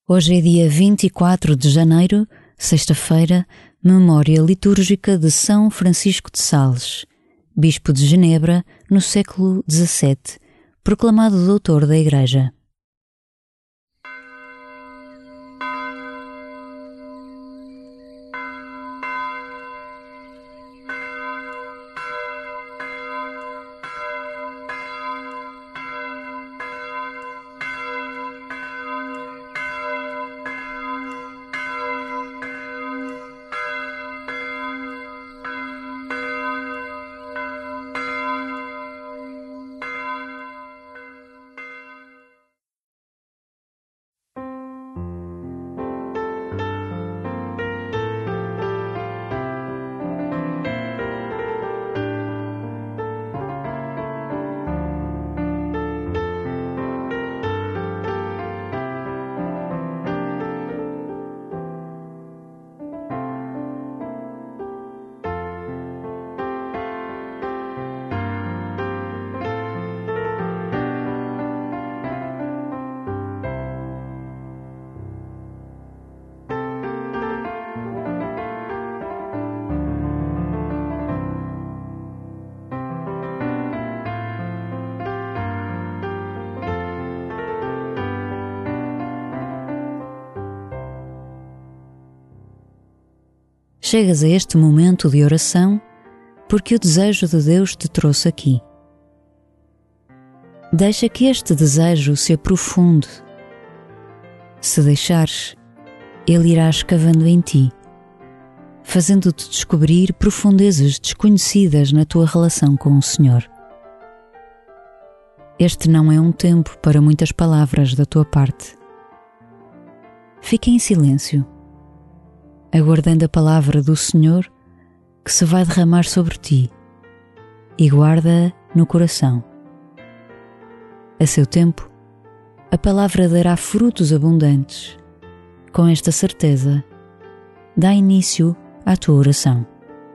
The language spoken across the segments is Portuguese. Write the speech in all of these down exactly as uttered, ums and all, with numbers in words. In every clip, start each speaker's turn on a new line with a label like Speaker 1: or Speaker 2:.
Speaker 1: Hoje é dia vinte e quatro de janeiro, sexta-feira, memória litúrgica de São Francisco de Sales, bispo de Genebra no século dezassete, proclamado doutor da Igreja. Chegas a este momento de oração porque o desejo de Deus te trouxe aqui. Deixa que este desejo se aprofunde. Se deixares, ele irá escavando em ti, fazendo-te descobrir profundezas desconhecidas na tua relação com o Senhor. Este não é um tempo para muitas palavras da tua parte. Fica em silêncio, aguardando a palavra do Senhor que se vai derramar sobre ti, e guarda-a no coração. A seu tempo, a palavra dará frutos abundantes. Com esta certeza, dá início à tua oração.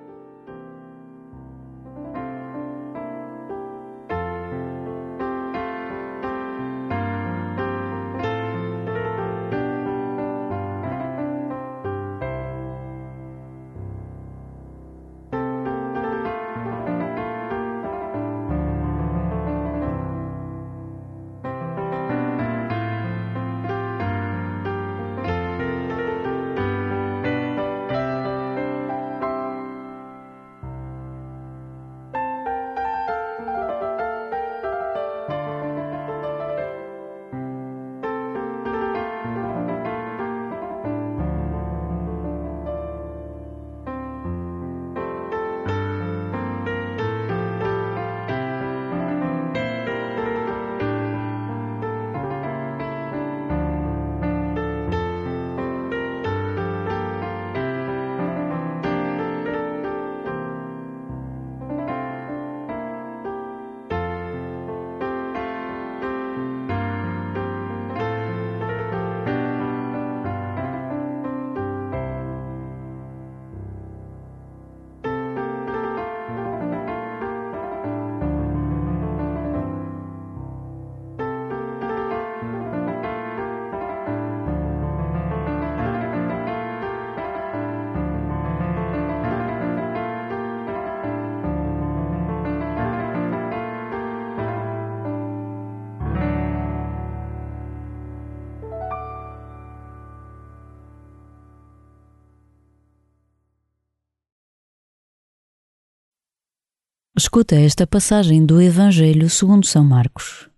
Speaker 1: Escuta esta passagem do Evangelho segundo São Marcos.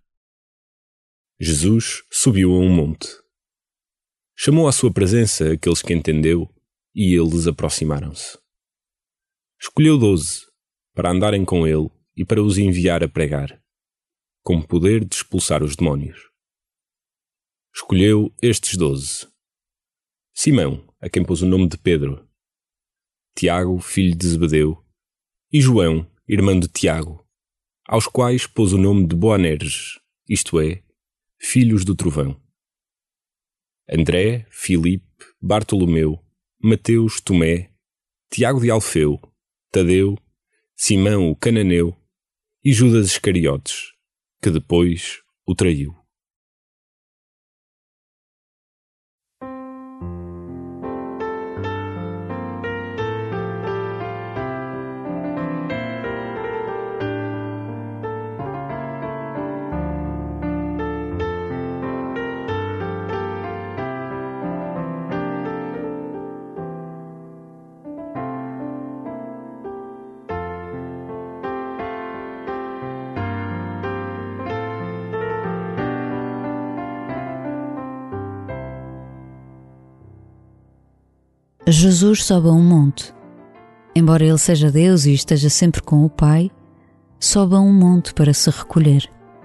Speaker 2: Jesus subiu a um monte. Chamou à sua presença aqueles que entendeu e eles aproximaram-se. Escolheu doze para andarem com ele e para os enviar a pregar, com poder de expulsar os demónios. Escolheu estes doze: Simão, a quem pôs o nome de Pedro, Tiago, filho de Zebedeu, e João, irmão de Tiago, aos quais pôs o nome de Boanerges, isto é, filhos do trovão. André, Filipe, Bartolomeu, Mateus, Tomé, Tiago de Alfeu, Tadeu, Simão o cananeu e Judas Iscariotes, que depois o traiu.
Speaker 1: Jesus sobe a um monte. Embora ele seja Deus e esteja sempre com o Pai, sobe a um monte para se recolher.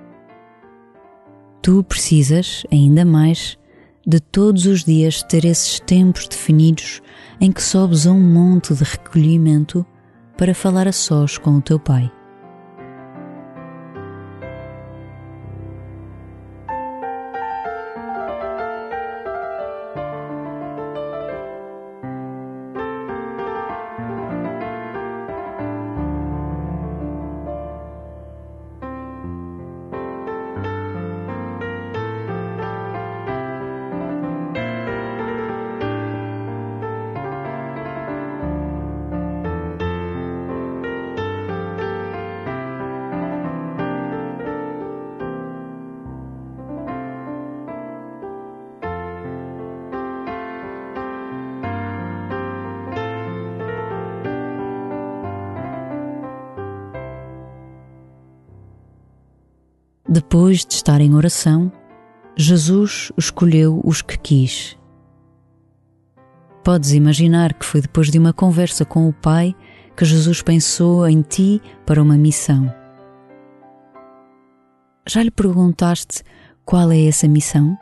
Speaker 1: Tu precisas, ainda mais, de todos os dias ter esses tempos definidos em que sobes a um monte de recolhimento para falar a sós com o teu Pai. Depois de estar em oração, Jesus escolheu os que quis. Podes imaginar que foi depois de uma conversa com o Pai que Jesus pensou em ti para uma missão. Já lhe perguntaste qual é essa missão?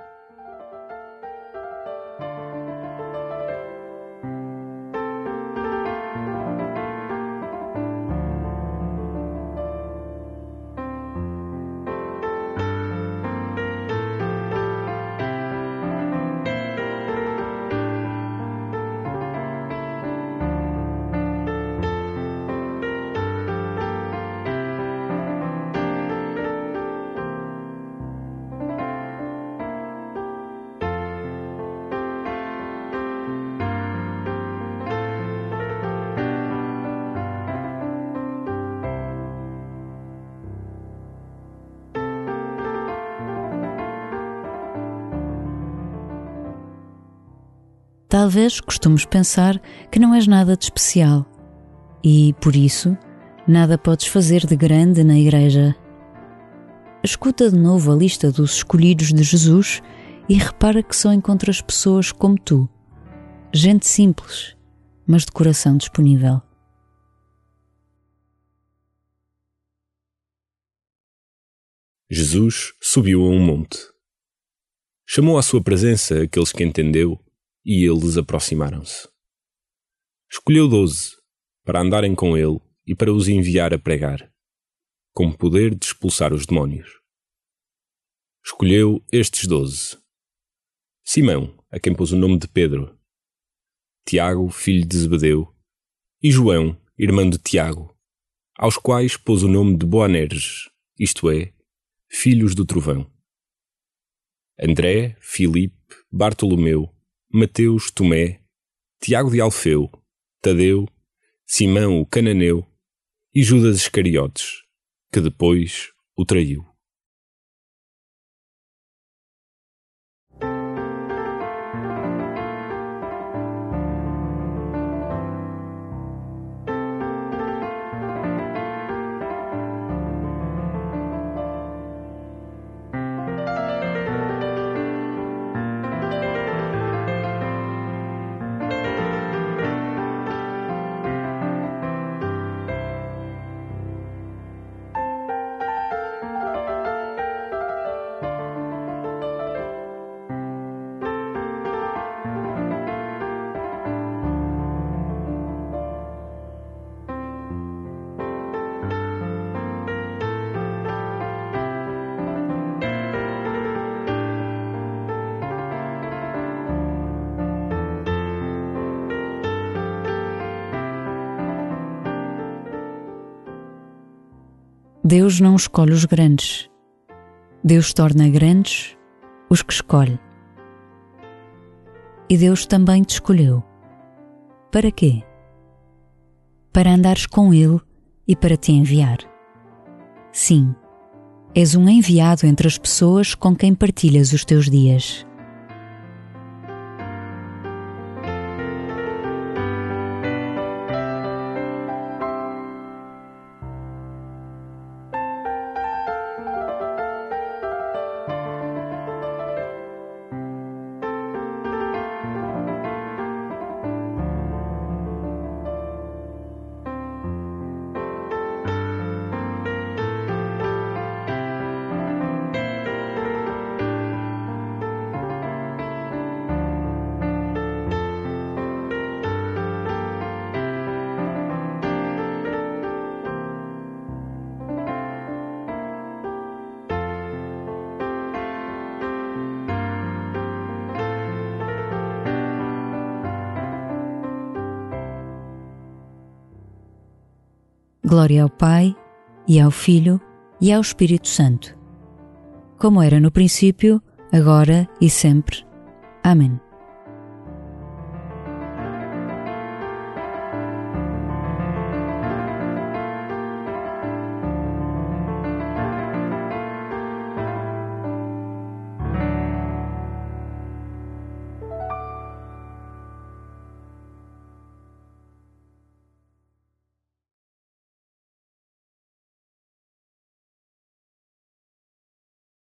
Speaker 1: Talvez costumes pensar que não és nada de especial e, por isso, nada podes fazer de grande na igreja. Escuta de novo a lista dos escolhidos de Jesus e repara que só encontras pessoas como tu, gente simples, mas de coração disponível.
Speaker 2: Jesus subiu a um monte. Chamou à sua presença aqueles que entendeu e eles aproximaram-se. Escolheu doze para andarem com ele e para os enviar a pregar, com poder de expulsar os demónios. Escolheu estes doze: Simão, a quem pôs o nome de Pedro, Tiago, filho de Zebedeu, e João, irmão de Tiago, aos quais pôs o nome de Boanerges, isto é, filhos do trovão. André, Filipe, Bartolomeu, Mateus, Tomé, Tiago de Alfeu, Tadeu, Simão o cananeu e Judas Iscariotes, que depois o traiu.
Speaker 1: Deus não escolhe os grandes. Deus torna grandes os que escolhe. E Deus também te escolheu. Para quê? Para andares com Ele e para te enviar. Sim, és um enviado entre as pessoas com quem partilhas os teus dias. Glória ao Pai, e ao Filho, e ao Espírito Santo, como era no princípio, agora e sempre. Amém.